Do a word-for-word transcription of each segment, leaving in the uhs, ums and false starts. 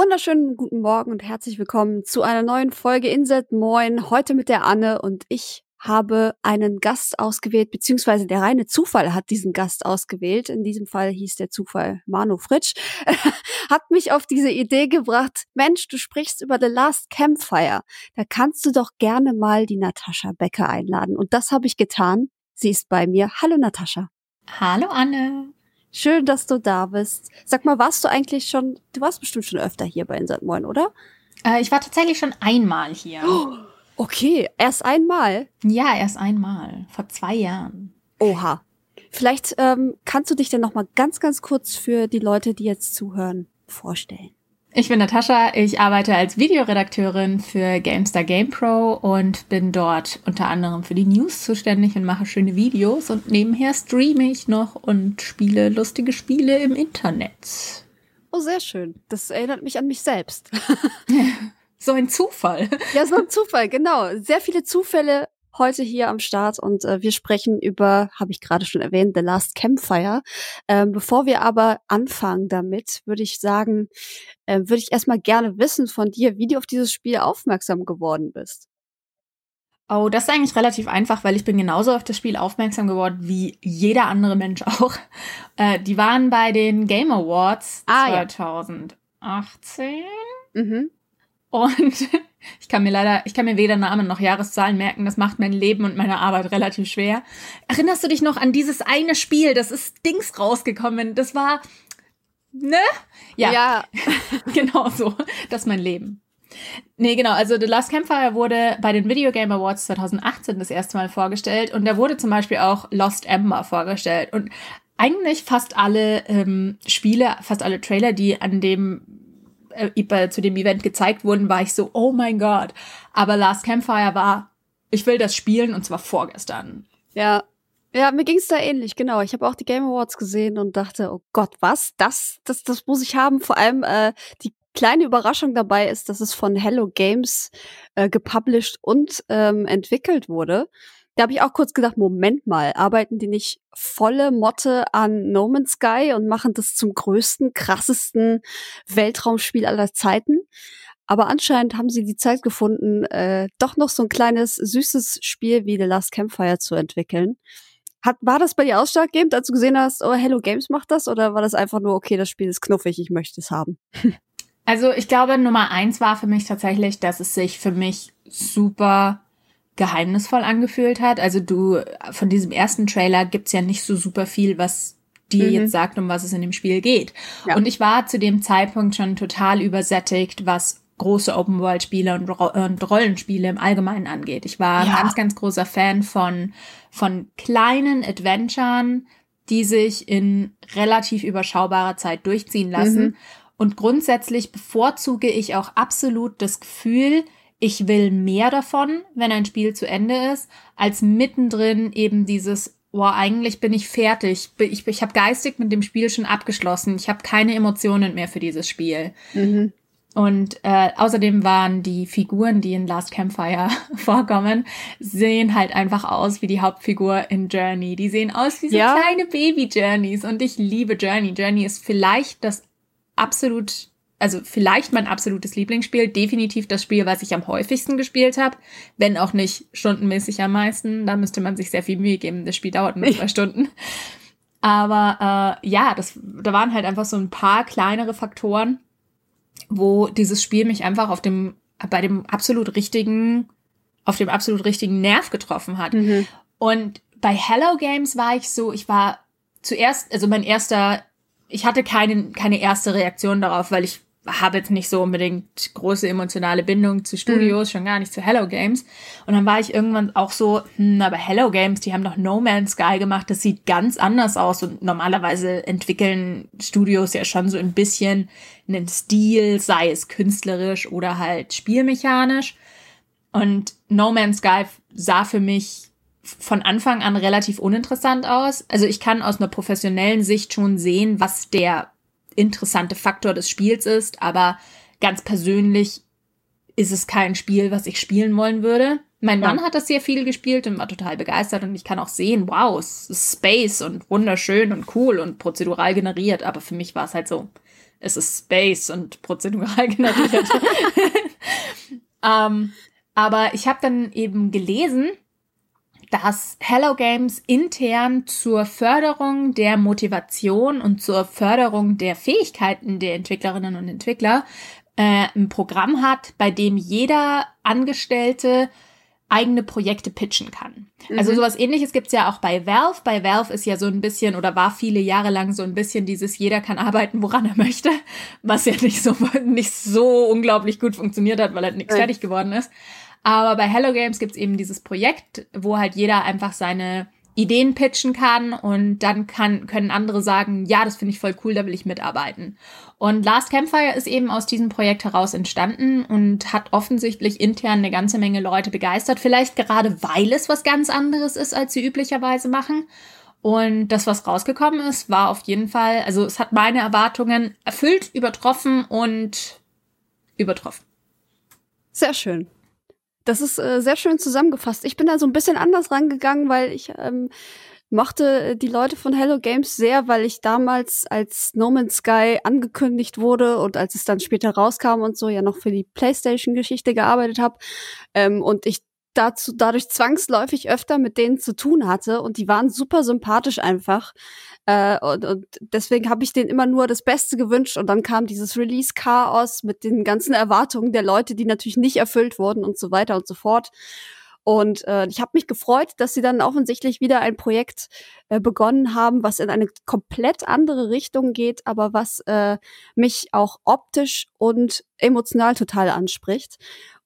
Wunderschönen guten Morgen und herzlich willkommen zu einer neuen Folge Inset Moin. Heute mit der Anne und ich habe einen Gast ausgewählt, beziehungsweise der reine Zufall hat diesen Gast ausgewählt. In diesem Fall hieß der Zufall Manu Fritsch. Hat mich auf diese Idee gebracht, Mensch, du sprichst über The Last Campfire. Da kannst du doch gerne mal die Natascha Becker einladen. Und das habe ich getan. Sie ist bei mir. Hallo Natascha. Hallo Anne. Schön, dass du da bist. Sag mal, warst du eigentlich schon, du warst bestimmt schon öfter hier bei Inset Moin, oder? Äh, ich war tatsächlich schon einmal hier. Oh, okay, erst einmal? Ja, erst einmal. Vor zwei Jahren. Oha. Vielleicht ähm, kannst du dich denn noch mal ganz, ganz kurz für die Leute, die jetzt zuhören, vorstellen. Ich bin Natascha, ich arbeite als Videoredakteurin für GameStar GamePro und bin dort unter anderem für die News zuständig und mache schöne Videos und nebenher streame ich noch und spiele lustige Spiele im Internet. Oh, sehr schön. Das erinnert mich an mich selbst. So ein Zufall. Ja, so ein Zufall, genau. Sehr viele Zufälle heute hier am Start und äh, wir sprechen über, habe ich gerade schon erwähnt, The Last Campfire. Ähm, bevor wir aber anfangen damit, würde ich sagen, äh, würde ich erstmal gerne wissen von dir, wie du auf dieses Spiel aufmerksam geworden bist. Oh, das ist eigentlich relativ einfach, weil ich bin genauso auf das Spiel aufmerksam geworden wie jeder andere Mensch auch. Äh, die waren bei den Game Awards ah, zwanzig achtzehn. Ja. Mhm. Und ich kann mir leider, ich kann mir weder Namen noch Jahreszahlen merken. Das macht mein Leben und meine Arbeit relativ schwer. Erinnerst du dich noch an dieses eine Spiel? Das ist Dings rausgekommen. Das war, ne? Ja, ja. Genau so. Das ist mein Leben. Nee, genau. Also The Last Campfire wurde bei den Video Game Awards zwanzig achtzehn das erste Mal vorgestellt. Und da wurde zum Beispiel auch Lost Ember vorgestellt. Und eigentlich fast alle ähm, Spiele, fast alle Trailer, die an dem zu dem Event gezeigt wurden, war ich so, oh mein Gott. Aber Last Campfire war, ich will das spielen und zwar vorgestern. Ja, ja, mir ging's da ähnlich, genau. Ich habe auch die Game Awards gesehen und dachte, oh Gott, was? Das, das, das muss ich haben. Vor allem äh, die kleine Überraschung dabei ist, dass es von Hello Games äh, gepublished und ähm, entwickelt wurde. Da habe ich auch kurz gedacht, Moment mal, arbeiten die nicht volle Motte an No Man's Sky und machen das zum größten, krassesten Weltraumspiel aller Zeiten? Aber anscheinend haben sie die Zeit gefunden, äh, doch noch so ein kleines, süßes Spiel wie The Last Campfire zu entwickeln. Hat, war das bei dir ausschlaggebend, als du gesehen hast, oh, Hello Games macht das? Oder war das einfach nur, okay, das Spiel ist knuffig, ich möchte es haben? Also ich glaube, Nummer eins war für mich tatsächlich, dass es sich für mich super geheimnisvoll angefühlt hat. Also du, von diesem ersten Trailer gibt's ja nicht so super viel, was dir mhm. jetzt sagt, um was es in dem Spiel geht. Ja. Und ich war zu dem Zeitpunkt schon total übersättigt, was große Open-World-Spiele und, Ro- und Rollenspiele im Allgemeinen angeht. Ich war ja. ein ganz, ganz großer Fan von, von kleinen Adventuren, die sich in relativ überschaubarer Zeit durchziehen lassen. Mhm. Und grundsätzlich bevorzuge ich auch absolut das Gefühl, ich will mehr davon, wenn ein Spiel zu Ende ist, als mittendrin eben dieses, boah, eigentlich bin ich fertig. Ich, ich habe geistig mit dem Spiel schon abgeschlossen. Ich habe keine Emotionen mehr für dieses Spiel. Mhm. Und äh, außerdem waren die Figuren, die in Last Campfire vorkommen, sehen halt einfach aus wie die Hauptfigur in Journey. Die sehen aus wie so ja. kleine Baby-Journeys. Und ich liebe Journey. Journey ist vielleicht das absolut... Also vielleicht mein absolutes Lieblingsspiel, definitiv das Spiel, was ich am häufigsten gespielt habe, wenn auch nicht stundenmäßig am meisten. Da müsste man sich sehr viel Mühe geben. Das Spiel dauert nur zwei Stunden. Aber äh, ja, das, da waren halt einfach so ein paar kleinere Faktoren, wo dieses Spiel mich einfach auf dem bei dem absolut richtigen, auf dem absolut richtigen Nerv getroffen hat. Mhm. Und bei Hello Games war ich so, ich war zuerst, also mein erster, ich hatte keine keine erste Reaktion darauf, weil ich habe jetzt nicht so unbedingt große emotionale Bindung zu Studios, mhm. schon gar nicht zu Hello Games. Und dann war ich irgendwann auch so, hm, aber Hello Games, die haben doch No Man's Sky gemacht, das sieht ganz anders aus. Und normalerweise entwickeln Studios ja schon so ein bisschen einen Stil, sei es künstlerisch oder halt spielmechanisch. Und No Man's Sky sah für mich von Anfang an relativ uninteressant aus. Also ich kann aus einer professionellen Sicht schon sehen, was der interessante Faktor des Spiels ist, aber ganz persönlich ist es kein Spiel, was ich spielen wollen würde. Mein Mann ja. hat das sehr viel gespielt und war total begeistert und ich kann auch sehen, wow, es ist Space und wunderschön und cool und prozedural generiert, aber für mich war es halt so, es ist Space und prozedural generiert. ähm, aber ich habe dann eben gelesen, dass Hello Games intern zur Förderung der Motivation und zur Förderung der Fähigkeiten der Entwicklerinnen und Entwickler äh, ein Programm hat, bei dem jeder Angestellte eigene Projekte pitchen kann. Mhm. Also sowas Ähnliches gibt's ja auch bei Valve. Bei Valve ist ja so ein bisschen oder war viele Jahre lang so ein bisschen dieses jeder kann arbeiten, woran er möchte, was ja nicht so nicht so unglaublich gut funktioniert hat, weil halt nichts ja. fertig geworden ist. Aber bei Hello Games gibt's eben dieses Projekt, wo halt jeder einfach seine Ideen pitchen kann und dann kann, können andere sagen, ja, das finde ich voll cool, da will ich mitarbeiten. Und Last Campfire ist eben aus diesem Projekt heraus entstanden und hat offensichtlich intern eine ganze Menge Leute begeistert, vielleicht gerade weil es was ganz anderes ist, als sie üblicherweise machen. Und das, was rausgekommen ist, war auf jeden Fall, also es hat meine Erwartungen erfüllt, übertroffen und übertroffen. Sehr schön. Das ist äh, sehr schön zusammengefasst. Ich bin da so ein bisschen anders rangegangen, weil ich ähm, mochte die Leute von Hello Games sehr, weil ich damals, als No Man's Sky angekündigt wurde und als es dann später rauskam und so, ja noch für die PlayStation-Geschichte gearbeitet habe ähm, und ich dazu dadurch zwangsläufig öfter mit denen zu tun hatte und die waren super sympathisch einfach. Äh, und, und deswegen habe ich denen immer nur das Beste gewünscht und dann kam dieses Release-Chaos mit den ganzen Erwartungen der Leute, die natürlich nicht erfüllt wurden und so weiter und so fort. Und äh, ich habe mich gefreut, dass sie dann offensichtlich wieder ein Projekt äh, begonnen haben, was in eine komplett andere Richtung geht, aber was äh, mich auch optisch und emotional total anspricht.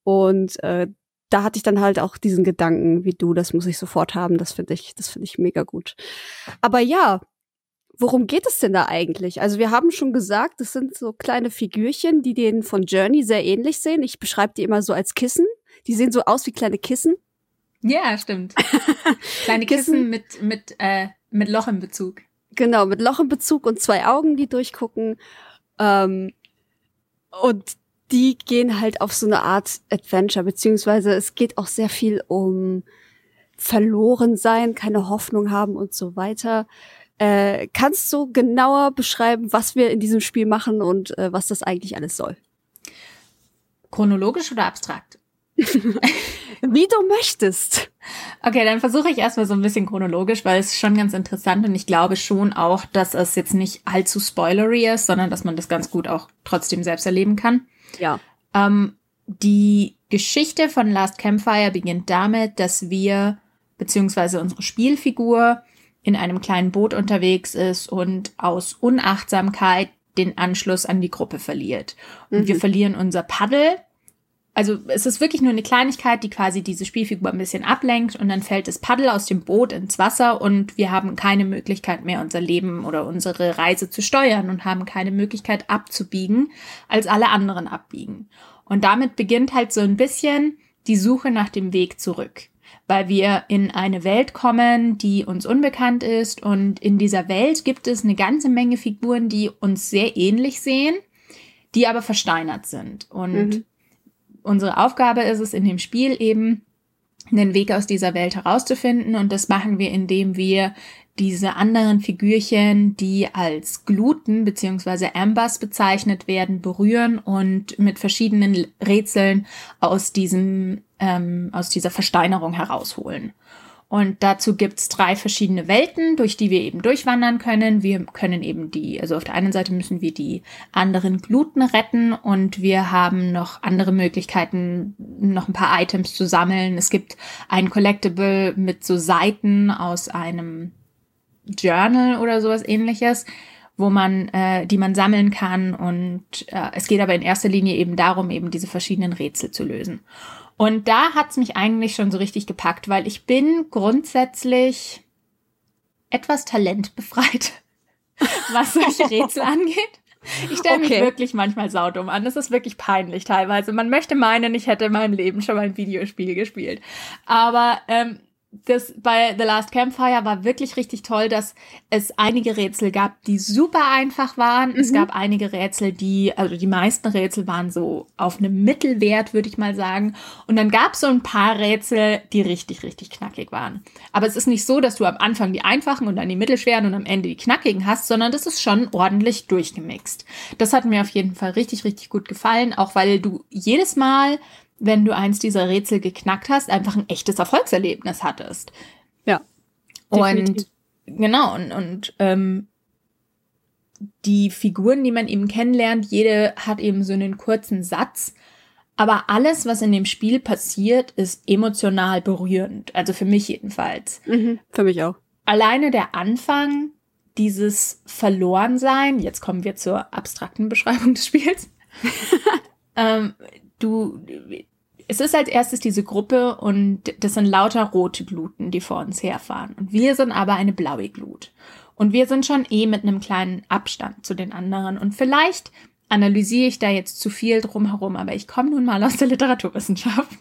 Und äh, da hatte ich dann halt auch diesen Gedanken, wie du, das muss ich sofort haben, das finde ich, das finde ich mega gut. Aber ja, worum geht es denn da eigentlich? Also wir haben schon gesagt, es sind so kleine Figürchen, die denen von Journey sehr ähnlich sehen. Ich beschreibe die immer so als Kissen. Die sehen so aus wie kleine Kissen. Ja, stimmt. Kleine Kissen, Kissen mit mit äh, mit Loch im Bezug. Genau, mit Loch im Bezug und zwei Augen, die durchgucken. Ähm, und die gehen halt auf so eine Art Adventure, beziehungsweise es geht auch sehr viel um verloren sein, keine Hoffnung haben und so weiter. Äh, kannst du genauer beschreiben, was wir in diesem Spiel machen und äh, was das eigentlich alles soll? Chronologisch oder abstrakt? Wie du möchtest. Okay, dann versuche ich erstmal so ein bisschen chronologisch, weil es schon ganz interessant und ich glaube schon auch, dass es jetzt nicht allzu spoilery ist, sondern dass man das ganz gut auch trotzdem selbst erleben kann. Ja. Ähm, die Geschichte von Last Campfire beginnt damit, dass wir, beziehungsweise unsere Spielfigur, in einem kleinen Boot unterwegs ist und aus Unachtsamkeit den Anschluss an die Gruppe verliert. Und mhm. wir verlieren unser Paddel. Also es ist wirklich nur eine Kleinigkeit, die quasi diese Spielfigur ein bisschen ablenkt und dann fällt das Paddel aus dem Boot ins Wasser und wir haben keine Möglichkeit mehr, unser Leben oder unsere Reise zu steuern und haben keine Möglichkeit abzubiegen, als alle anderen abbiegen. Und damit beginnt halt so ein bisschen die Suche nach dem Weg zurück. Weil wir in eine Welt kommen, die uns unbekannt ist und in dieser Welt gibt es eine ganze Menge Figuren, die uns sehr ähnlich sehen, die aber versteinert sind. Und mhm. unsere Aufgabe ist es in dem Spiel eben, einen Weg aus dieser Welt herauszufinden und das machen wir, indem wir diese anderen Figürchen, die als Gluten bzw. Ambers bezeichnet werden, berühren und mit verschiedenen Rätseln aus diesem ähm, aus dieser Versteinerung herausholen. Und dazu gibt's drei verschiedene Welten, durch die wir eben durchwandern können. Wir können eben die, also auf der einen Seite müssen wir die anderen Gluten retten und wir haben noch andere Möglichkeiten, noch ein paar Items zu sammeln. Es gibt ein Collectible mit so Seiten aus einem Journal oder sowas Ähnliches, wo man, äh, die man sammeln kann. Und äh, es geht aber in erster Linie eben darum, eben diese verschiedenen Rätsel zu lösen. Und da hat's mich eigentlich schon so richtig gepackt, weil ich bin grundsätzlich etwas talentbefreit, was solche Rätsel angeht. Ich stelle okay. mich wirklich manchmal saudumm an. Das ist wirklich peinlich teilweise. Man möchte meinen, ich hätte in meinem Leben schon mal ein Videospiel gespielt. Aber ähm, das bei The Last Campfire war wirklich richtig toll, dass es einige Rätsel gab, die super einfach waren. Mhm. Es gab einige Rätsel, die, also die meisten Rätsel waren so auf einem Mittelwert, würde ich mal sagen. Und dann gab es so ein paar Rätsel, die richtig, richtig knackig waren. Aber es ist nicht so, dass du am Anfang die einfachen und dann die mittelschweren und am Ende die knackigen hast, sondern das ist schon ordentlich durchgemixt. Das hat mir auf jeden Fall richtig, richtig gut gefallen, auch weil du jedes Mal, wenn du eins dieser Rätsel geknackt hast, einfach ein echtes Erfolgserlebnis hattest. Ja. Definitiv. Und genau, und, und ähm, die Figuren, die man eben kennenlernt, jede hat eben so einen kurzen Satz. Aber alles, was in dem Spiel passiert, ist emotional berührend. Also für mich jedenfalls. Mhm, für mich auch. Alleine der Anfang, dieses Verlorensein, jetzt kommen wir zur abstrakten Beschreibung des Spiels. ähm, du... Es ist als erstes diese Gruppe und das sind lauter rote Gluten, die vor uns herfahren. Und wir sind aber eine blaue Glut. Und wir sind schon eh mit einem kleinen Abstand zu den anderen. Und vielleicht analysiere ich da jetzt zu viel drumherum, aber ich komme nun mal aus der Literaturwissenschaft.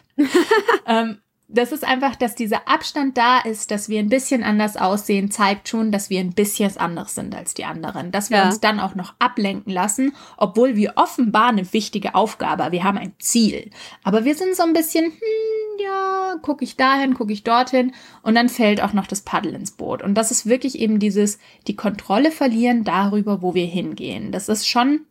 ähm, das ist einfach, dass dieser Abstand da ist, dass wir ein bisschen anders aussehen, zeigt schon, dass wir ein bisschen anders sind als die anderen. Dass wir ja. uns dann auch noch ablenken lassen, obwohl wir offenbar eine wichtige Aufgabe haben. Wir haben ein Ziel. Aber wir sind so ein bisschen, hm, ja, gucke ich dahin, gucke ich dorthin. Und dann fällt auch noch das Paddel ins Boot. Und das ist wirklich eben dieses, die Kontrolle verlieren darüber, wo wir hingehen. Das ist schon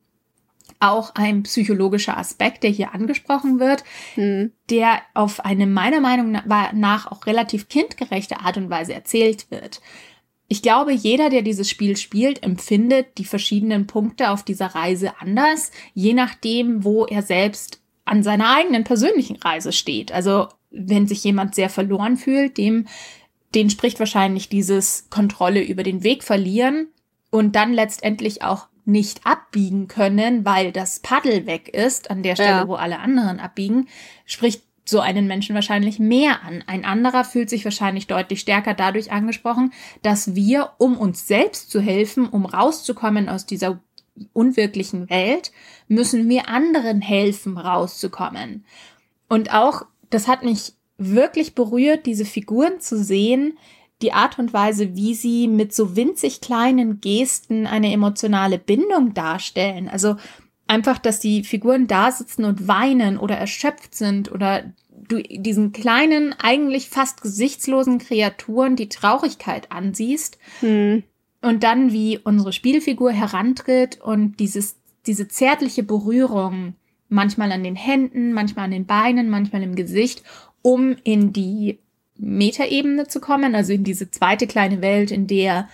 auch ein psychologischer Aspekt, der hier angesprochen wird, hm. der auf eine meiner Meinung nach auch relativ kindgerechte Art und Weise erzählt wird. Ich glaube, jeder, der dieses Spiel spielt, empfindet die verschiedenen Punkte auf dieser Reise anders, je nachdem, wo er selbst an seiner eigenen persönlichen Reise steht. Also wenn sich jemand sehr verloren fühlt, dem, den spricht wahrscheinlich dieses Kontrolle über den Weg verlieren und dann letztendlich auch nicht abbiegen können, weil das Paddel weg ist, an der Stelle, ja. wo alle anderen abbiegen, spricht so einen Menschen wahrscheinlich mehr an. Ein anderer fühlt sich wahrscheinlich deutlich stärker dadurch angesprochen, dass wir, um uns selbst zu helfen, um rauszukommen aus dieser unwirklichen Welt, müssen wir anderen helfen, rauszukommen. Und auch, das hat mich wirklich berührt, diese Figuren zu sehen, die Art und Weise, wie sie mit so winzig kleinen Gesten eine emotionale Bindung darstellen. Also einfach, dass die Figuren da sitzen und weinen oder erschöpft sind oder du diesen kleinen, eigentlich fast gesichtslosen Kreaturen die Traurigkeit ansiehst. Hm. Und dann, wie unsere Spielfigur herantritt und dieses, diese zärtliche Berührung, manchmal an den Händen, manchmal an den Beinen, manchmal im Gesicht, um in die Metaebene zu kommen, also in diese zweite kleine Welt, in der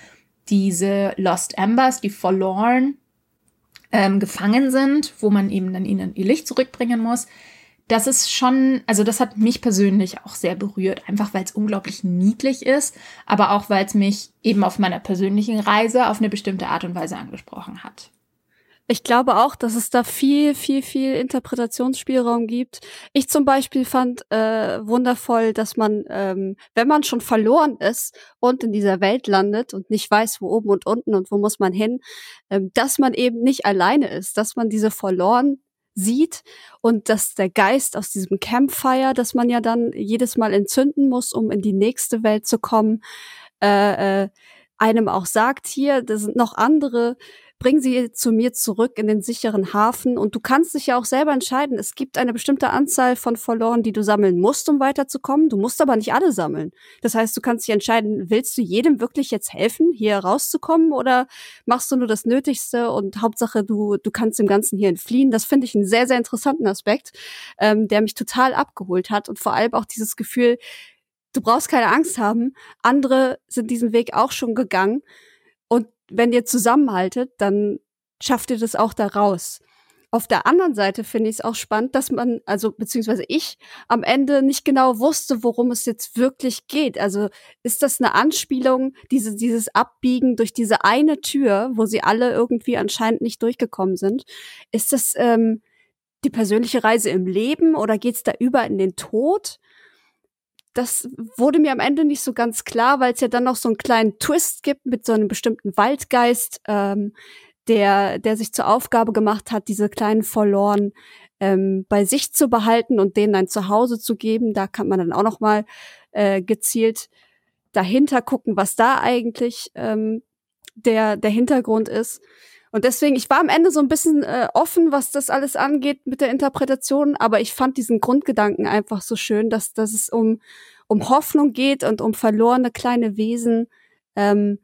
diese Lost Embers, die Forlorn, ähm, gefangen sind, wo man eben dann ihnen ihr Licht zurückbringen muss. Das ist schon, also das hat mich persönlich auch sehr berührt, einfach weil es unglaublich niedlich ist, aber auch weil es mich eben auf meiner persönlichen Reise auf eine bestimmte Art und Weise angesprochen hat. Ich glaube auch, dass es da viel, viel, viel Interpretationsspielraum gibt. Ich zum Beispiel fand äh, wundervoll, dass man, ähm, wenn man schon verloren ist und in dieser Welt landet und nicht weiß, wo oben und unten und wo muss man hin, ähm, dass man eben nicht alleine ist, dass man diese Verloren sieht und dass der Geist aus diesem Campfire, das man ja dann jedes Mal entzünden muss, um in die nächste Welt zu kommen, äh, äh, einem auch sagt, hier, da sind noch andere, bring sie zu mir zurück in den sicheren Hafen. Und du kannst dich ja auch selber entscheiden. Es gibt eine bestimmte Anzahl von Verloren, die du sammeln musst, um weiterzukommen. Du musst aber nicht alle sammeln. Das heißt, du kannst dich entscheiden, willst du jedem wirklich jetzt helfen, hier rauszukommen, oder machst du nur das Nötigste und Hauptsache, du du kannst dem Ganzen hier entfliehen. Das finde ich einen sehr, sehr interessanten Aspekt, ähm, der mich total abgeholt hat. Und vor allem auch dieses Gefühl, du brauchst keine Angst haben. Andere sind diesen Weg auch schon gegangen. Und wenn ihr zusammenhaltet, dann schafft ihr das auch da raus. Auf der anderen Seite finde ich es auch spannend, dass man, also beziehungsweise ich, am Ende nicht genau wusste, worum es jetzt wirklich geht. Also ist das eine Anspielung, diese, dieses Abbiegen durch diese eine Tür, wo sie alle irgendwie anscheinend nicht durchgekommen sind? Ist das ähm, die persönliche Reise im Leben oder geht's da über in den Tod? Das wurde mir am Ende nicht so ganz klar, weil es ja dann noch so einen kleinen Twist gibt mit so einem bestimmten Waldgeist, ähm, der der sich zur Aufgabe gemacht hat, diese kleinen Verloren ähm, bei sich zu behalten und denen ein Zuhause zu geben. Da kann man dann auch noch mal äh, gezielt dahinter gucken, was da eigentlich ähm, der der Hintergrund ist. Und deswegen, ich war am Ende so ein bisschen äh, offen, was das alles angeht mit der Interpretation, aber ich fand diesen Grundgedanken einfach so schön, dass, dass es um, um Hoffnung geht und um verlorene kleine Wesen, ähm,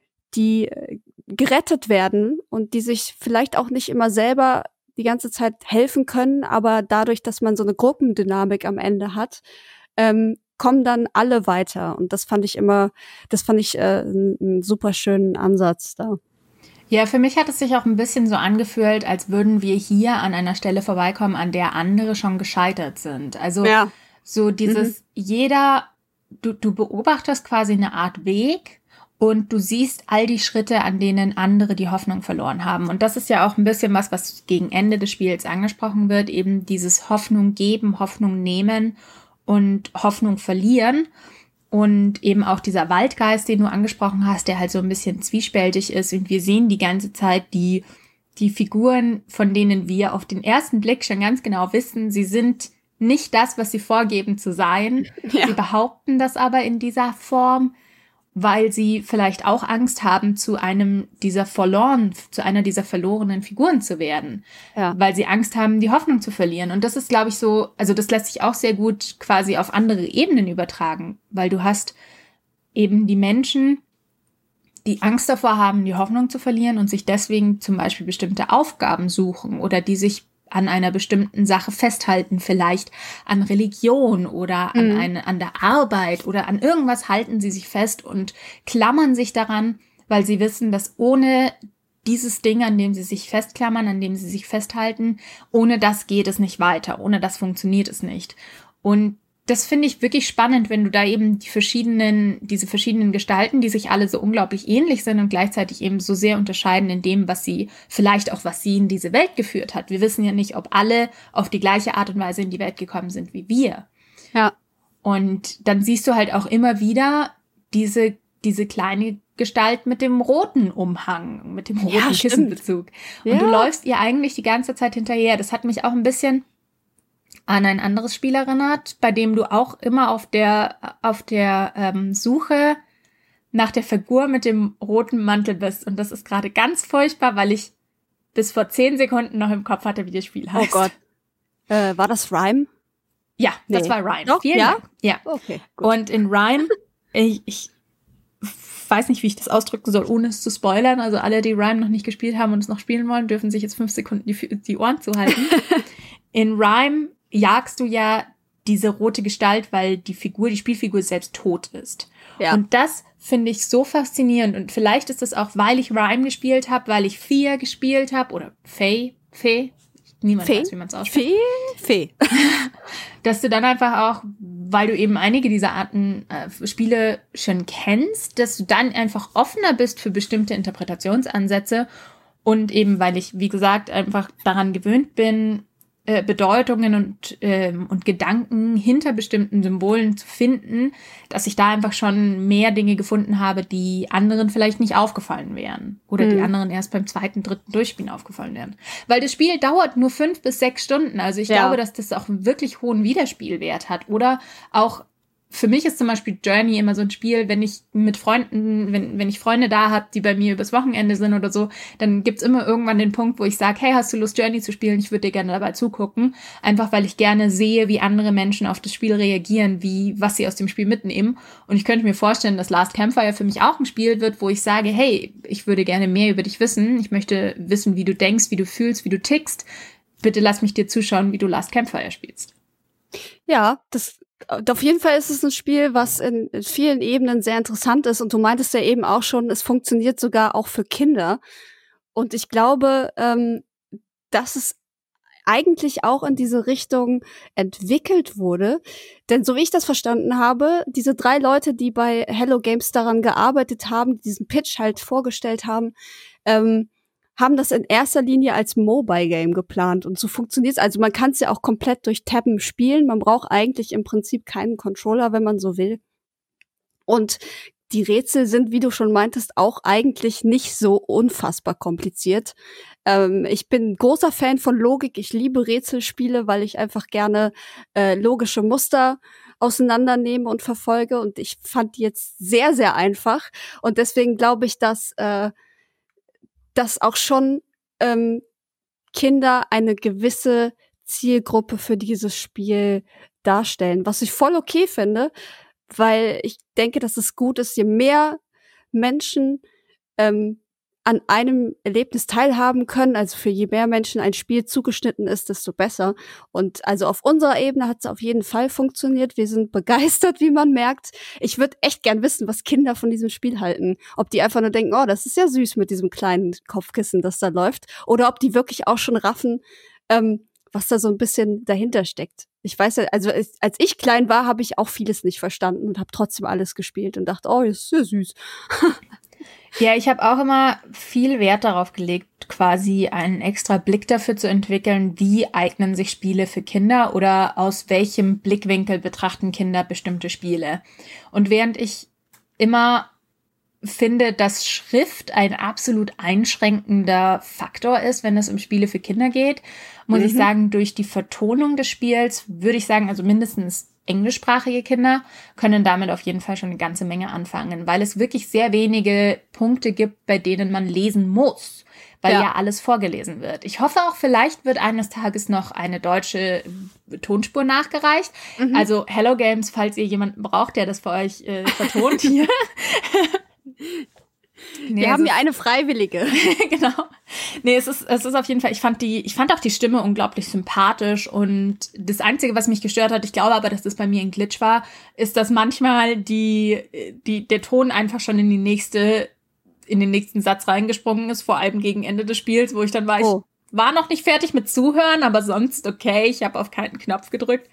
die äh, gerettet werden und die sich vielleicht auch nicht immer selber die ganze Zeit helfen können, aber dadurch, dass man so eine Gruppendynamik am Ende hat, ähm, kommen dann alle weiter. Und das fand ich immer, das fand ich äh, einen super schönen Ansatz da. Ja, für mich hat es sich auch ein bisschen so angefühlt, als würden wir hier an einer Stelle vorbeikommen, an der andere schon gescheitert sind. Also ja. so dieses, mhm. jeder, du, du beobachtest quasi eine Art Weg und du siehst all die Schritte, an denen andere die Hoffnung verloren haben. Und das ist ja auch ein bisschen was, was gegen Ende des Spiels angesprochen wird, eben dieses Hoffnung geben, Hoffnung nehmen und Hoffnung verlieren. Und eben auch dieser Waldgeist, den du angesprochen hast, der halt so ein bisschen zwiespältig ist. Und wir sehen die ganze Zeit die, die Figuren, von denen wir auf den ersten Blick schon ganz genau wissen, sie sind nicht das, was sie vorgeben zu sein. Ja. Sie behaupten das aber in dieser Form, weil sie vielleicht auch Angst haben, zu einem dieser verloren, zu einer dieser verlorenen Figuren zu werden. Ja. Weil sie Angst haben, die Hoffnung zu verlieren. Und das ist, glaube ich, so, also das lässt sich auch sehr gut quasi auf andere Ebenen übertragen. Weil du hast eben die Menschen, die Angst davor haben, die Hoffnung zu verlieren und sich deswegen zum Beispiel bestimmte Aufgaben suchen oder die sich an einer bestimmten Sache festhalten, vielleicht an Religion oder an, mhm. eine, an der Arbeit oder an irgendwas halten sie sich fest und klammern sich daran, weil sie wissen, dass ohne dieses Ding, an dem sie sich festklammern, an dem sie sich festhalten, ohne das geht es nicht weiter, ohne das funktioniert es nicht. Und das finde ich wirklich spannend, wenn du da eben die verschiedenen, diese verschiedenen Gestalten, die sich alle so unglaublich ähnlich sind und gleichzeitig eben so sehr unterscheiden in dem, was sie, vielleicht auch was sie in diese Welt geführt hat. Wir wissen ja nicht, ob alle auf die gleiche Art und Weise in die Welt gekommen sind wie wir. Ja. Und dann siehst du halt auch immer wieder diese, diese kleine Gestalt mit dem roten Umhang, mit dem roten ja, Kissenbezug. Und ja. du läufst ihr eigentlich die ganze Zeit hinterher. Das hat mich auch ein bisschen an ein anderes Spiel erinnert, bei dem du auch immer auf der auf der ähm, Suche nach der Figur mit dem roten Mantel bist. Und das ist gerade ganz furchtbar, weil ich bis vor zehn Sekunden noch im Kopf hatte, wie das Spiel heißt. Oh Gott. Äh, war das Rhyme? Ja, nee. Das war Rhyme. Doch? Vielen ja? Dank. Ja. Okay, gut. Und in Rhyme, ich, ich weiß nicht, wie ich das ausdrücken soll, ohne es zu spoilern. Also alle, die Rhyme noch nicht gespielt haben und es noch spielen wollen, dürfen sich jetzt fünf Sekunden die, die Ohren zuhalten. In Rhyme jagst du ja diese rote Gestalt, weil die Figur, die Spielfigur selbst tot ist. Ja. Und das finde ich so faszinierend. Und vielleicht ist das auch, weil ich Rhyme gespielt habe, weil ich Fia gespielt habe oder Fee, Fee, niemand Fee? weiß, wie man es ausspricht. Fee? Fee. Dass du dann einfach auch, weil du eben einige dieser Arten äh, Spiele schon kennst, dass du dann einfach offener bist für bestimmte Interpretationsansätze und eben, weil ich, wie gesagt, einfach daran gewöhnt bin, Bedeutungen und, ähm, und Gedanken hinter bestimmten Symbolen zu finden, dass ich da einfach schon mehr Dinge gefunden habe, die anderen vielleicht nicht aufgefallen wären. Oder mhm. die anderen erst beim zweiten, dritten Durchspielen aufgefallen wären. Weil das Spiel dauert nur fünf bis sechs Stunden. Also ich ja. glaube, dass das auch einen wirklich hohen Wiederspielwert hat. Oder auch für mich ist zum Beispiel Journey immer so ein Spiel, wenn ich mit Freunden, wenn wenn ich Freunde da habe, die bei mir übers Wochenende sind oder so, dann gibt's immer irgendwann den Punkt, wo ich sage, hey, hast du Lust, Journey zu spielen? Ich würde dir gerne dabei zugucken. Einfach, weil ich gerne sehe, wie andere Menschen auf das Spiel reagieren, wie was sie aus dem Spiel mitnehmen. Und ich könnte mir vorstellen, dass Last Campfire für mich auch ein Spiel wird, wo ich sage, hey, ich würde gerne mehr über dich wissen. Ich möchte wissen, wie du denkst, wie du fühlst, wie du tickst. Bitte lass mich dir zuschauen, wie du Last Campfire spielst. Ja, das auf jeden Fall ist es ein Spiel, was in, in vielen Ebenen sehr interessant ist. Und du meintest ja eben auch schon, es funktioniert sogar auch für Kinder. Und ich glaube, ähm, dass es eigentlich auch in diese Richtung entwickelt wurde. Denn so wie ich das verstanden habe, diese drei Leute, die bei Hello Games daran gearbeitet haben, die diesen Pitch halt vorgestellt haben, ähm, haben das in erster Linie als Mobile-Game geplant. Und so funktioniert es. Also man kann es ja auch komplett durch Tabben spielen. Man braucht eigentlich im Prinzip keinen Controller, wenn man so will. Und die Rätsel sind, wie du schon meintest, auch eigentlich nicht so unfassbar kompliziert. Ähm, ich bin großer Fan von Logik. Ich liebe Rätselspiele, weil ich einfach gerne äh, logische Muster auseinandernehme und verfolge. Und ich fand die jetzt sehr, sehr einfach. Und deswegen glaube ich, dass, äh, dass auch schon ähm, Kinder eine gewisse Zielgruppe für dieses Spiel darstellen. Was ich voll okay finde, weil ich denke, dass es gut ist, je mehr Menschen ähm, an einem Erlebnis teilhaben können, also für je mehr Menschen ein Spiel zugeschnitten ist, desto besser. Und also auf unserer Ebene hat es auf jeden Fall funktioniert. Wir sind begeistert, wie man merkt. Ich würde echt gern wissen, was Kinder von diesem Spiel halten. Ob die einfach nur denken, oh, das ist ja süß mit diesem kleinen Kopfkissen, das da läuft. Oder ob die wirklich auch schon raffen, ähm, was da so ein bisschen dahinter steckt. Ich weiß ja, also als ich klein war, habe ich auch vieles nicht verstanden und habe trotzdem alles gespielt und dachte, oh, das ist ja süß. Ja, ich habe auch immer viel Wert darauf gelegt, quasi einen extra Blick dafür zu entwickeln, wie eignen sich Spiele für Kinder oder aus welchem Blickwinkel betrachten Kinder bestimmte Spiele. Und während ich immer finde, dass Schrift ein absolut einschränkender Faktor ist, wenn es um Spiele für Kinder geht, muss mhm. ich sagen, durch die Vertonung des Spiels würde ich sagen, also mindestens englischsprachige Kinder können damit auf jeden Fall schon eine ganze Menge anfangen, weil es wirklich sehr wenige Punkte gibt, bei denen man lesen muss, weil ja, ja alles vorgelesen wird. Ich hoffe auch, vielleicht wird eines Tages noch eine deutsche Tonspur nachgereicht. Mhm. Also Hello Games, falls ihr jemanden braucht, der das für euch äh, vertont hier. Nee, wir haben ja eine Freiwillige. Genau. Nee, es ist, es ist auf jeden Fall, ich fand die, ich fand auch die Stimme unglaublich sympathisch und das Einzige, was mich gestört hat, ich glaube aber, dass das bei mir ein Glitch war, ist, dass manchmal die, die, der Ton einfach schon in die nächste, in den nächsten Satz reingesprungen ist, vor allem gegen Ende des Spiels, wo ich dann war, oh. ich war noch nicht fertig mit Zuhören, aber sonst okay, ich habe auf keinen Knopf gedrückt.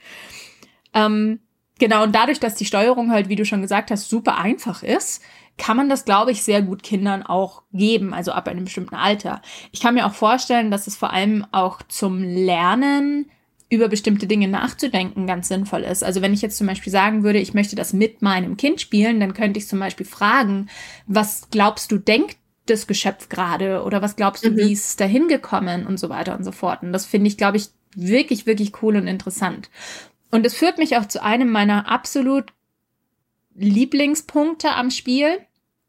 Ähm, genau, und dadurch, dass die Steuerung halt, wie du schon gesagt hast, super einfach ist, kann man das, glaube ich, sehr gut Kindern auch geben, also ab einem bestimmten Alter. Ich kann mir auch vorstellen, dass es vor allem auch zum Lernen über bestimmte Dinge nachzudenken ganz sinnvoll ist. Also wenn ich jetzt zum Beispiel sagen würde, ich möchte das mit meinem Kind spielen, dann könnte ich zum Beispiel fragen, was glaubst du, denkt das Geschöpf gerade? Oder was glaubst du, mhm. wie ist es dahin gekommen? Und so weiter und so fort. Und das finde ich, glaube ich, wirklich, wirklich cool und interessant. Und es führt mich auch zu einem meiner absolut Lieblingspunkte am Spiel.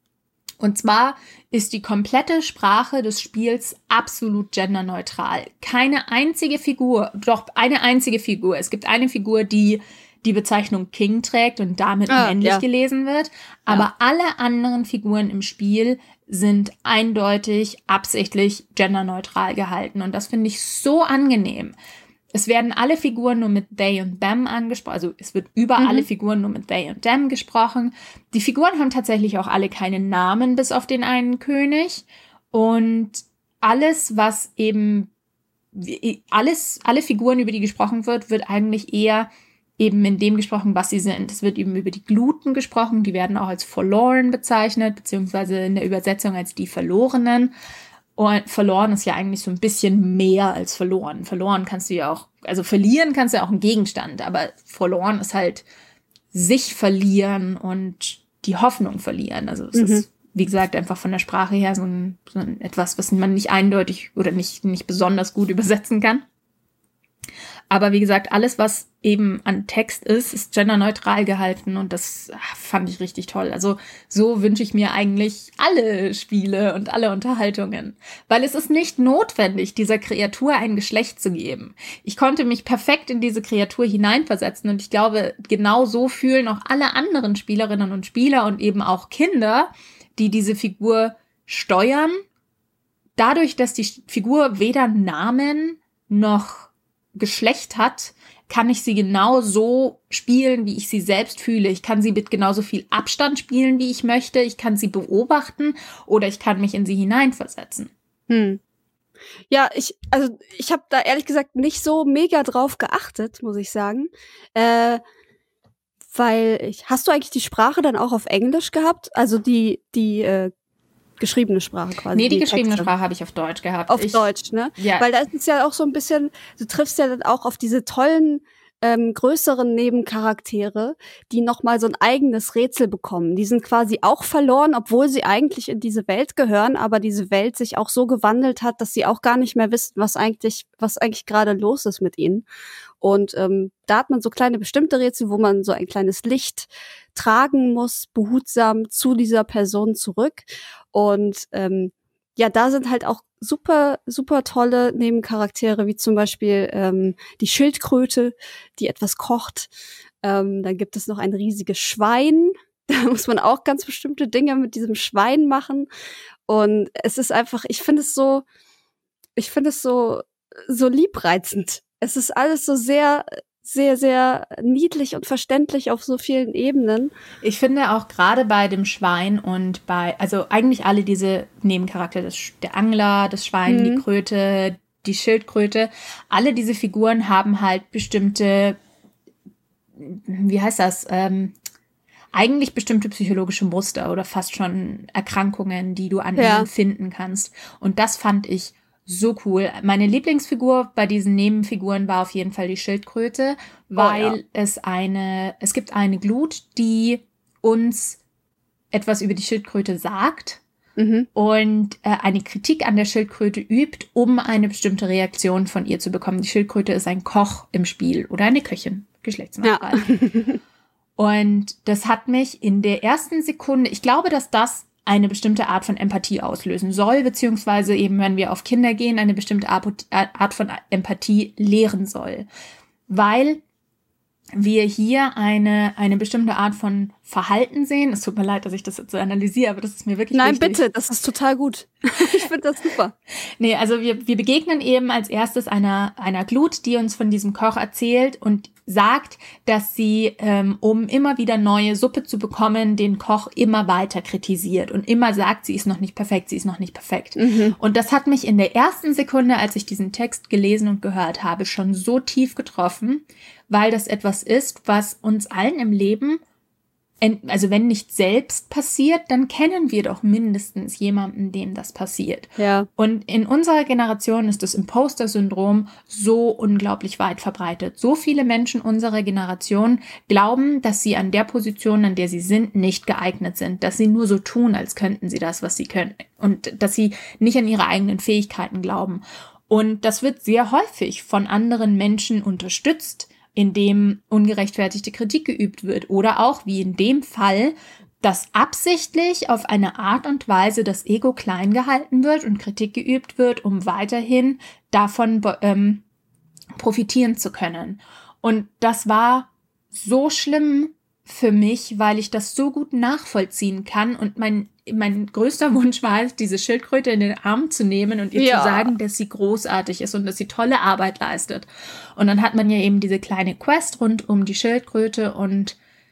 Und zwar ist die komplette Sprache des Spiels absolut genderneutral. Keine einzige Figur, doch eine einzige Figur. Es gibt eine Figur, die die Bezeichnung King trägt und damit ah, männlich ja. gelesen wird. Aber ja. alle anderen Figuren im Spiel sind eindeutig, absichtlich genderneutral gehalten. Und das finde ich so angenehm. Es werden alle Figuren nur mit they und them angesprochen, also es wird über mhm. alle Figuren nur mit they und them gesprochen. Die Figuren haben tatsächlich auch alle keine Namen, bis auf den einen König. Und alles, was eben, alles, alle Figuren, über die gesprochen wird, wird eigentlich eher eben in dem gesprochen, was sie sind. Es wird eben über die Gluten gesprochen, die werden auch als forlorn bezeichnet, beziehungsweise in der Übersetzung als die Verlorenen. Und verloren ist ja eigentlich so ein bisschen mehr als verloren. Verloren kannst du ja auch, also verlieren kannst du ja auch einen Gegenstand, aber verloren ist halt sich verlieren und die Hoffnung verlieren. Also es mhm. ist, wie gesagt, einfach von der Sprache her so ein, so ein etwas, was man nicht eindeutig oder nicht, nicht besonders gut übersetzen kann. Aber wie gesagt, alles, was eben an Text ist, ist genderneutral gehalten und das fand ich richtig toll. Also so wünsche ich mir eigentlich alle Spiele und alle Unterhaltungen. Weil es ist nicht notwendig, dieser Kreatur ein Geschlecht zu geben. Ich konnte mich perfekt in diese Kreatur hineinversetzen und ich glaube, genau so fühlen auch alle anderen Spielerinnen und Spieler und eben auch Kinder, die diese Figur steuern. Dadurch, dass die Figur weder Namen noch Geschlecht hat, kann ich sie genau so spielen, wie ich sie selbst fühle. Ich kann sie mit genauso viel Abstand spielen, wie ich möchte. Ich kann sie beobachten oder ich kann mich in sie hineinversetzen. Hm. Ja, ich, also ich habe da ehrlich gesagt nicht so mega drauf geachtet, muss ich sagen. Äh, weil ich, hast du eigentlich die Sprache dann auch auf Englisch gehabt? Also die, die äh, geschriebene Sprache quasi. Nee, die, die geschriebene Texte. Sprache habe ich auf Deutsch gehabt. Auf ich, Deutsch, ne? Ja. Weil da ist es ja auch so ein bisschen, du triffst ja dann auch auf diese tollen ähm, größeren Nebencharaktere, die nochmal so ein eigenes Rätsel bekommen. Die sind quasi auch verloren, obwohl sie eigentlich in diese Welt gehören, aber diese Welt sich auch so gewandelt hat, dass sie auch gar nicht mehr wissen, was eigentlich, was eigentlich gerade los ist mit ihnen. Und ähm, da hat man so kleine bestimmte Rätsel, wo man so ein kleines Licht tragen muss, behutsam zu dieser Person zurück. Und ähm, ja, da sind halt auch super, super tolle Nebencharaktere, wie zum Beispiel ähm, die Schildkröte, die etwas kocht. Ähm, dann gibt es noch ein riesiges Schwein. Da muss man auch ganz bestimmte Dinge mit diesem Schwein machen. Und es ist einfach, ich finde es so, ich finde es so, so liebreizend. Es ist alles so sehr, sehr, sehr niedlich und verständlich auf so vielen Ebenen. Ich finde auch gerade bei dem Schwein und bei, also eigentlich alle diese Nebencharaktere, das, der Angler, das Schwein, mhm. die Kröte, die Schildkröte, alle diese Figuren haben halt bestimmte, wie heißt das, ähm, eigentlich bestimmte psychologische Muster oder fast schon Erkrankungen, die du an ja. ihnen finden kannst. Und das fand ich so cool. Meine Lieblingsfigur bei diesen Nebenfiguren war auf jeden Fall die Schildkröte, weil oh, ja. es eine, es gibt eine Glut, die uns etwas über die Schildkröte sagt mhm. und äh, eine Kritik an der Schildkröte übt, um eine bestimmte Reaktion von ihr zu bekommen. Die Schildkröte ist ein Koch im Spiel oder eine Köchin, geschlechtsneutral. Ja. Und das hat mich in der ersten Sekunde, ich glaube, dass das eine bestimmte Art von Empathie auslösen soll, beziehungsweise eben, wenn wir auf Kinder gehen, eine bestimmte Art von Empathie lehren soll. Weil wir hier eine eine bestimmte Art von Verhalten sehen. Es tut mir leid, dass ich das jetzt so analysiere, aber das ist mir wirklich Nein, wichtig. Nein, bitte, das ist total gut. Ich finde das super. Nee, also wir wir begegnen eben als erstes einer einer Glut, die uns von diesem Koch erzählt und sagt, dass sie, ähm, um immer wieder neue Suppe zu bekommen, den Koch immer weiter kritisiert und immer sagt, sie ist noch nicht perfekt, sie ist noch nicht perfekt. Mhm. Und das hat mich in der ersten Sekunde, als ich diesen Text gelesen und gehört habe, schon so tief getroffen, weil das etwas ist, was uns allen im Leben, also wenn nicht selbst passiert, dann kennen wir doch mindestens jemanden, dem das passiert. Ja. Und in unserer Generation ist das Imposter-Syndrom so unglaublich weit verbreitet. So viele Menschen unserer Generation glauben, dass sie an der Position, an der sie sind, nicht geeignet sind. Dass sie nur so tun, als könnten sie das, was sie können. Und dass sie nicht an ihre eigenen Fähigkeiten glauben. Und das wird sehr häufig von anderen Menschen unterstützt, in dem ungerechtfertigte Kritik geübt wird. Oder auch, wie in dem Fall, dass absichtlich auf eine Art und Weise das Ego klein gehalten wird und Kritik geübt wird, um weiterhin davon ähm, profitieren zu können. Und das war so schlimm für mich, weil ich das so gut nachvollziehen kann. Und mein mein größter Wunsch war es, diese Schildkröte in den Arm zu nehmen und ihr ja. zu sagen, dass sie großartig ist und dass sie tolle Arbeit leistet. Und dann hat man ja eben diese kleine Quest rund um die Schildkröte und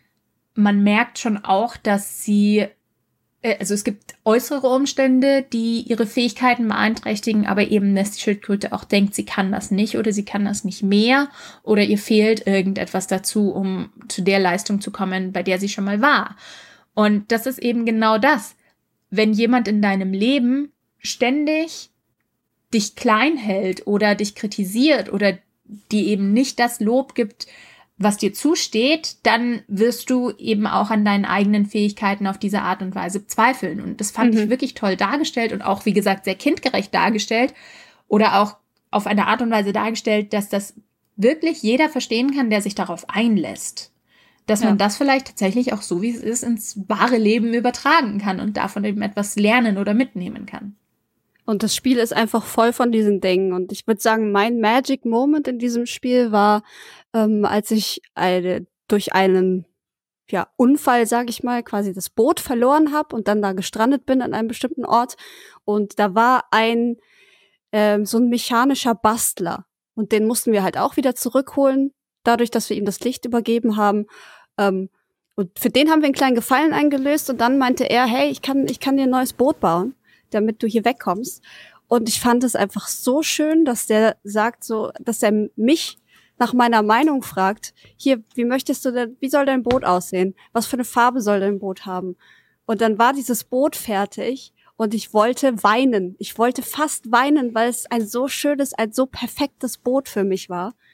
man merkt schon auch, dass sie, also es gibt äußere Umstände, die ihre Fähigkeiten beeinträchtigen, aber eben, dass die Schildkröte auch denkt, sie kann das nicht oder sie kann das nicht mehr oder ihr fehlt irgendetwas dazu, um zu der Leistung zu kommen, bei der sie schon mal war. Und das ist eben genau das. Wenn jemand in deinem Leben ständig dich klein hält oder dich kritisiert oder dir eben nicht das Lob gibt, was dir zusteht, dann wirst du eben auch an deinen eigenen Fähigkeiten auf diese Art und Weise zweifeln. Und das fand mhm. ich wirklich toll dargestellt und auch, wie gesagt, sehr kindgerecht dargestellt oder auch auf eine Art und Weise dargestellt, dass das wirklich jeder verstehen kann, der sich darauf einlässt. Dass ja. man das vielleicht tatsächlich auch so, wie es ist, ins wahre Leben übertragen kann und davon eben etwas lernen oder mitnehmen kann. Und das Spiel ist einfach voll von diesen Dingen. Und ich würde sagen, mein Magic Moment in diesem Spiel war, ähm, als ich eine, durch einen ja, Unfall, sage ich mal, quasi das Boot verloren habe und dann da gestrandet bin an einem bestimmten Ort. Und da war ein ähm, so ein mechanischer Bastler. Und den mussten wir halt auch wieder zurückholen, dadurch, dass wir ihm das Licht übergeben haben. Ähm, und für den haben wir einen kleinen Gefallen eingelöst. Und dann meinte er, hey, ich kann, ich kann dir ein neues Boot bauen, damit du hier wegkommst. Und ich fand es einfach so schön, dass der sagt so, dass er mich nach meiner Meinung fragt, hier, wie möchtest du denn, wie soll dein Boot aussehen? Was für eine Farbe soll dein Boot haben? Und dann war dieses Boot fertig und ich wollte weinen. Ich wollte fast weinen, weil es ein so schönes, ein so perfektes Boot für mich war.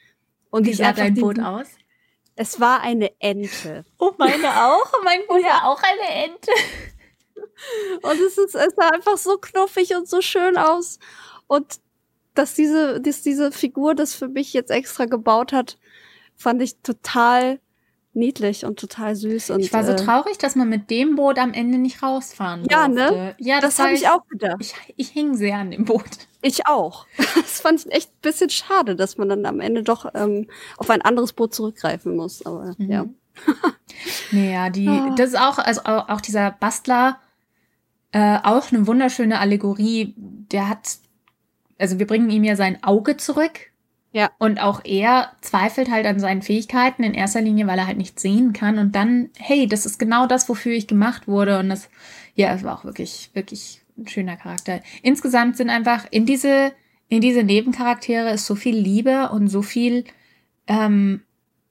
Und Wie ich sah einfach dein Boot diesen- aus? Es war eine Ente. Oh, meine auch. Mein Boot war auch eine Ente. Und es ist, es sah einfach so knuffig und so schön aus. Und dass diese, dass diese Figur das für mich jetzt extra gebaut hat, fand ich total niedlich und total süß. Und, Ich war so äh, traurig, dass man mit dem Boot am Ende nicht rausfahren Ja, durfte. ne? Ja, das war habe ich auch gedacht. Ich, ich hing sehr an dem Boot. Ich auch. Das fand ich echt ein bisschen schade, dass man dann am Ende doch ähm, auf ein anderes Boot zurückgreifen muss. Aber Mhm. ja. Naja, die, Ah. das ist auch, also auch, auch dieser Bastler, äh, auch eine wunderschöne Allegorie. Der hat, also wir bringen ihm ja sein Auge zurück. Ja. Und auch er zweifelt halt an seinen Fähigkeiten, in erster Linie, weil er halt nicht sehen kann. Und dann, hey, das ist genau das, wofür ich gemacht wurde. Und das, ja, es war auch wirklich, wirklich ein schöner Charakter. Insgesamt sind einfach in diese, in diese Nebencharaktere ist so viel Liebe und so viel ähm,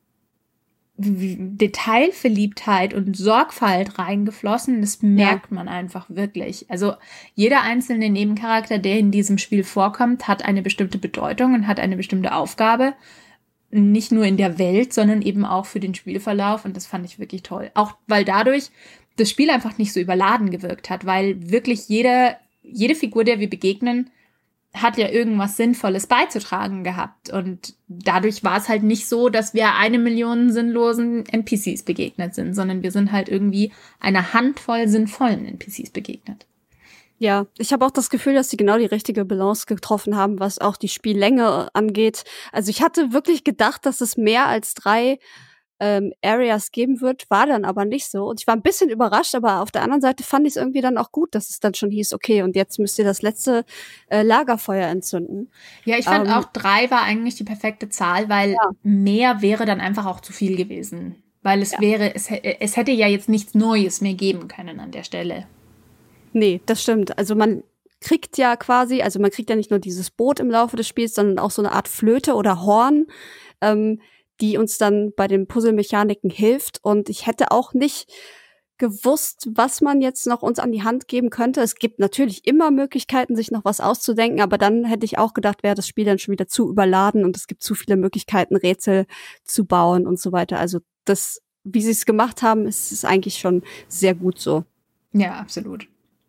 Detailverliebtheit und Sorgfalt reingeflossen. Das merkt ja. man einfach wirklich. Also jeder einzelne Nebencharakter, der in diesem Spiel vorkommt, hat eine bestimmte Bedeutung und hat eine bestimmte Aufgabe. Nicht nur in der Welt, sondern eben auch für den Spielverlauf. Und das fand ich wirklich toll. Auch weil dadurch das Spiel einfach nicht so überladen gewirkt hat, weil wirklich jede, jede Figur, der wir begegnen, hat ja irgendwas Sinnvolles beizutragen gehabt. Und dadurch war es halt nicht so, dass wir eine Million sinnlosen N P Cs begegnet sind, sondern wir sind halt irgendwie einer Handvoll sinnvollen N P Cs begegnet. Ja, ich habe auch das Gefühl, dass sie genau die richtige Balance getroffen haben, was auch die Spiellänge angeht. Also ich hatte wirklich gedacht, dass es mehr als drei ähm, Areas geben wird, war dann aber nicht so. Und ich war ein bisschen überrascht, aber auf der anderen Seite fand ich es irgendwie dann auch gut, dass es dann schon hieß, okay, und jetzt müsst ihr das letzte äh, Lagerfeuer entzünden. Ja, ich fand Ähm, auch drei war eigentlich die perfekte Zahl, weil Ja. mehr wäre dann einfach auch zu viel gewesen. Weil es Ja. wäre, es, hä- es hätte ja jetzt nichts Neues mehr geben können an der Stelle. Nee, das stimmt. Also man kriegt ja quasi, also man kriegt ja nicht nur dieses Boot im Laufe des Spiels, sondern auch so eine Art Flöte oder Horn, ähm, die uns dann bei den Puzzlemechaniken hilft. Und ich hätte auch nicht gewusst, was man jetzt noch uns an die Hand geben könnte. Es gibt natürlich immer Möglichkeiten, sich noch was auszudenken, aber dann hätte ich auch gedacht, wäre das Spiel dann schon wieder zu überladen und es gibt zu viele Möglichkeiten, Rätsel zu bauen und so weiter. Also das, wie sie es gemacht haben, ist es eigentlich schon sehr gut so. Ja, absolut.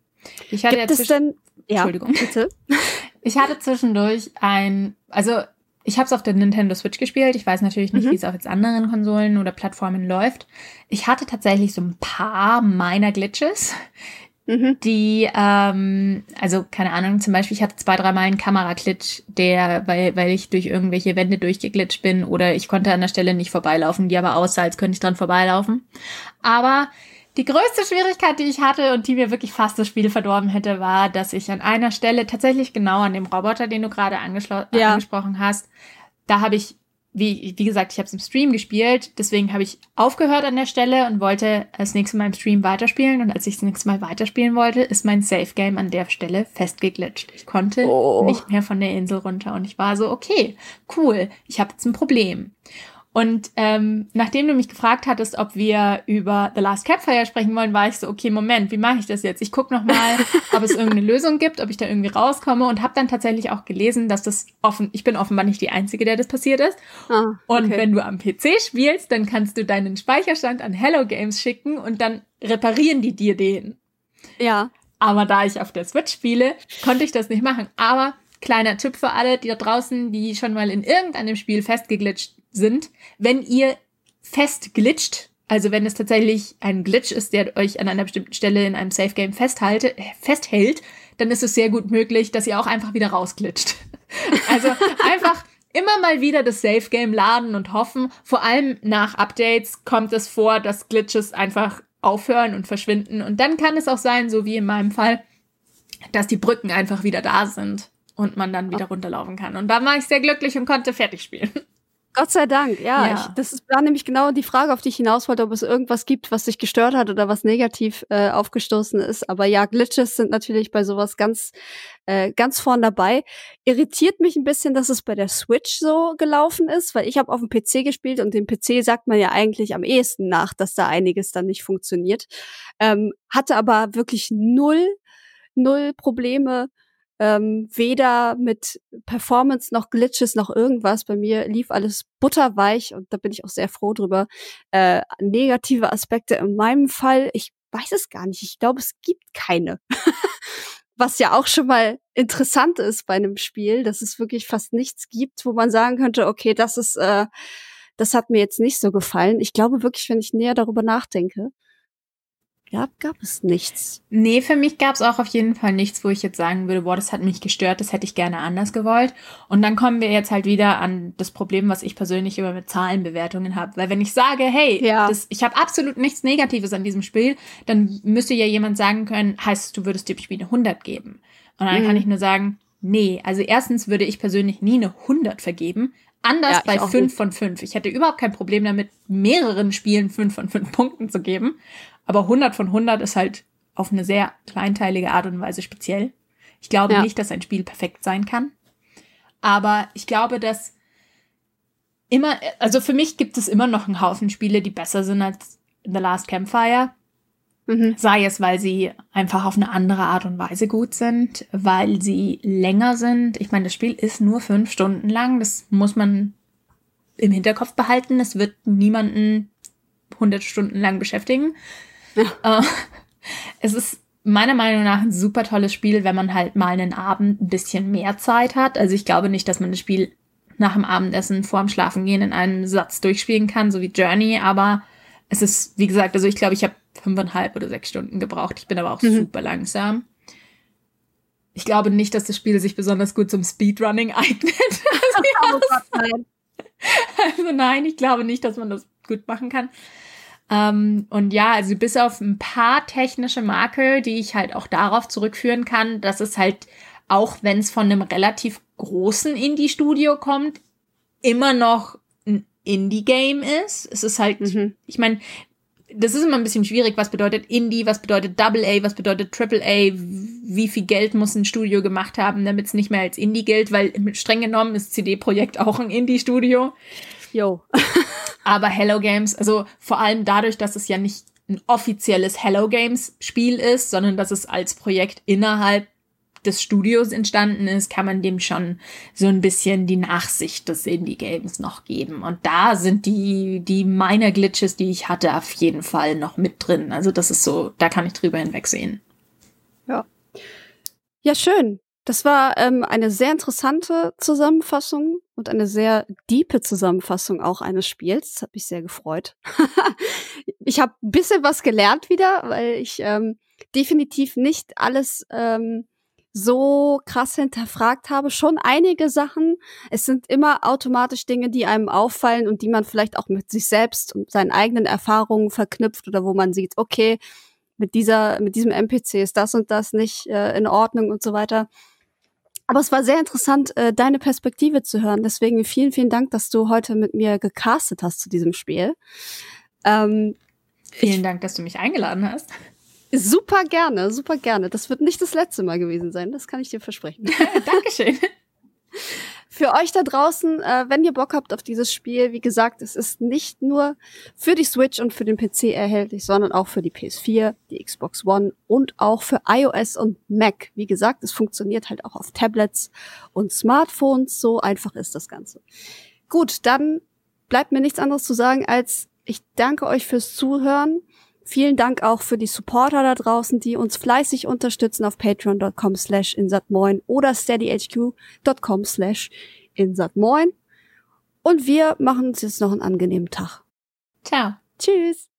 Ich hatte Gibt ja es zwisch- denn, ja, Entschuldigung. bitte? Ich hatte zwischendurch ein, also ich habe es auf der Nintendo Switch gespielt. Ich weiß natürlich nicht, Mhm. wie es auf jetzt anderen Konsolen oder Plattformen läuft. Ich hatte tatsächlich so ein paar meiner Glitches, Mhm. die, ähm, also keine Ahnung, zum Beispiel, ich hatte zwei, dreimal einen Kameraglitch, der, weil, weil ich durch irgendwelche Wände durchgeglitscht bin oder ich konnte an der Stelle nicht vorbeilaufen, die aber aussah, als könnte ich dran vorbeilaufen. Aber die größte Schwierigkeit, die ich hatte und die mir wirklich fast das Spiel verdorben hätte, war, dass ich an einer Stelle, tatsächlich genau an dem Roboter, den du gerade angeschlo- Ja. angesprochen hast, da habe ich, wie, wie gesagt, ich habe es im Stream gespielt, deswegen habe ich aufgehört an der Stelle und wollte das nächste Mal im Stream weiterspielen. Und als ich das nächste Mal weiterspielen wollte, ist mein Safe Game an der Stelle festgeglitscht. Ich konnte Oh. nicht mehr von der Insel runter und ich war so, okay, cool, ich habe jetzt ein Problem. Und ähm, nachdem du mich gefragt hattest, ob wir über The Last Campfire sprechen wollen, war ich so, okay, Moment, wie mache ich das jetzt? Ich gucke nochmal, ob es irgendeine Lösung gibt, ob ich da irgendwie rauskomme und habe dann tatsächlich auch gelesen, dass das offen, ich bin offenbar nicht die Einzige, der das passiert ist. Ah, Und okay. wenn du am P C spielst, dann kannst du deinen Speicherstand an Hello Games schicken und dann reparieren die dir den. Ja. Aber da ich auf der Switch spiele, konnte ich das nicht machen. Aber kleiner Tipp für alle, die da draußen, die schon mal in irgendeinem Spiel festgeglitscht sind, wenn ihr festglitscht, also wenn es tatsächlich ein Glitch ist, der euch an einer bestimmten Stelle in einem Safe Game festhalte, äh, festhält, dann ist es sehr gut möglich, dass ihr auch einfach wieder rausglitscht. Also einfach immer mal wieder das Safe Game laden und hoffen. Vor allem nach Updates kommt es vor, dass Glitches einfach aufhören und verschwinden. Und dann kann es auch sein, so wie in meinem Fall, dass die Brücken einfach wieder da sind und man dann wieder runterlaufen kann. Und da war ich sehr glücklich und konnte fertig spielen. Gott sei Dank, ja. Ja. Ich, das ist- war nämlich genau die Frage, auf die ich hinaus wollte, ob es irgendwas gibt, was dich gestört hat oder was negativ äh, aufgestoßen ist. Aber ja, Glitches sind natürlich bei sowas ganz, äh, ganz vorn dabei. Irritiert mich ein bisschen, dass es bei der Switch so gelaufen ist, weil ich habe auf dem P C gespielt und dem P C sagt man ja eigentlich am ehesten nach, dass da einiges dann nicht funktioniert. Ähm, hatte aber wirklich null, null Probleme Ähm, weder mit Performance noch Glitches noch irgendwas. Bei mir lief alles butterweich und da bin ich auch sehr froh drüber. Äh, negative Aspekte in meinem Fall, ich weiß es gar nicht. Ich glaube, es gibt keine. Was ja auch schon mal interessant ist bei einem Spiel, dass es wirklich fast nichts gibt, wo man sagen könnte, okay, das ist, äh, das hat mir jetzt nicht so gefallen. Ich glaube wirklich, wenn ich näher darüber nachdenke, ja, gab es nichts. Nee, für mich gab es auch auf jeden Fall nichts, wo ich jetzt sagen würde, boah, das hat mich gestört, das hätte ich gerne anders gewollt. Und dann kommen wir jetzt halt wieder an das Problem, was ich persönlich immer mit Zahlenbewertungen habe. Weil wenn ich sage, hey, ja. das, ich habe absolut nichts Negatives an diesem Spiel, dann müsste ja jemand sagen können, heißt, du würdest dem Spiel eine hundert geben. Und dann mhm. kann ich nur sagen, nee, also erstens würde ich persönlich nie eine hundert vergeben. Anders ja, bei fünf von fünf. Ich hätte überhaupt kein Problem damit, mehreren Spielen fünf von fünf Punkten zu geben. Aber hundert von hundert ist halt auf eine sehr kleinteilige Art und Weise speziell. Ich glaube ja. nicht, dass ein Spiel perfekt sein kann. Aber ich glaube, dass immer, also für mich gibt es immer noch einen Haufen Spiele, die besser sind als The Last Campfire. Mhm. Sei es, weil sie einfach auf eine andere Art und Weise gut sind, weil sie länger sind. Ich meine, das Spiel ist nur fünf Stunden lang. Das muss man im Hinterkopf behalten. Es wird niemanden hundert Stunden lang beschäftigen. Ja. Äh, es ist meiner Meinung nach ein super tolles Spiel, wenn man halt mal einen Abend ein bisschen mehr Zeit hat. Also ich glaube nicht, dass man das Spiel nach dem Abendessen vorm Schlafengehen in einem Satz durchspielen kann, so wie Journey. Aber es ist, wie gesagt, also ich glaube, ich habe fünfeinhalb oder sechs Stunden gebraucht. Ich bin aber auch mhm. super langsam. Ich glaube nicht, dass das Spiel sich besonders gut zum Speedrunning eignet. Also, nein. also nein, ich glaube nicht, dass man das gut machen kann. Ähm, und ja, also bis auf ein paar technische Makel, die ich halt auch darauf zurückführen kann, dass es halt, auch wenn es von einem relativ großen Indie-Studio kommt, immer noch ein Indie-Game ist. Es ist halt, mhm. ich meine, das ist immer ein bisschen schwierig, was bedeutet Indie, was bedeutet Double A, was bedeutet Triple A, wie viel Geld muss ein Studio gemacht haben, damit es nicht mehr als Indie gilt, weil streng genommen ist C D Projekt auch ein Indie-Studio. Jo. Aber Hello Games, also vor allem dadurch, dass es ja nicht ein offizielles Hello Games Spiel ist, sondern dass es als Projekt innerhalb des Studios entstanden ist, kann man dem schon so ein bisschen die Nachsicht des Indie-Games noch geben. Und da sind die, die Minor-Glitches, die ich hatte, auf jeden Fall noch mit drin. Also das ist so, da kann ich drüber hinwegsehen. Ja. Ja, schön. Das war ähm, eine sehr interessante Zusammenfassung und eine sehr diepe Zusammenfassung auch eines Spiels. Das hat mich sehr gefreut. Ich habe ein bisschen was gelernt wieder, weil ich ähm, definitiv nicht alles ähm, so krass hinterfragt habe. Schon einige Sachen. Es sind immer automatisch Dinge, die einem auffallen und die man vielleicht auch mit sich selbst und seinen eigenen Erfahrungen verknüpft oder wo man sieht, okay, mit dieser, mit diesem N P C ist das und das nicht äh, in Ordnung und so weiter. Aber es war sehr interessant, äh, deine Perspektive zu hören. Deswegen vielen, vielen Dank, dass du heute mit mir gecastet hast zu diesem Spiel. Ähm, vielen ich, Dank, dass du mich eingeladen hast. Super gerne, super gerne. Das wird nicht das letzte Mal gewesen sein, das kann ich dir versprechen. Dankeschön. Für euch da draußen, äh, wenn ihr Bock habt auf dieses Spiel, wie gesagt, es ist nicht nur für die Switch und für den P C erhältlich, sondern auch für die P S vier, die Xbox One und auch für iOS und Mac. Wie gesagt, es funktioniert halt auch auf Tablets und Smartphones, so einfach ist das Ganze. Gut, dann bleibt mir nichts anderes zu sagen, als ich danke euch fürs Zuhören. Vielen Dank auch für die Supporter da draußen, die uns fleißig unterstützen auf patreon.com slash insatmoin oder steadyhq.com slash insatmoin. Und wir machen uns jetzt noch einen angenehmen Tag. Ciao. Tschüss.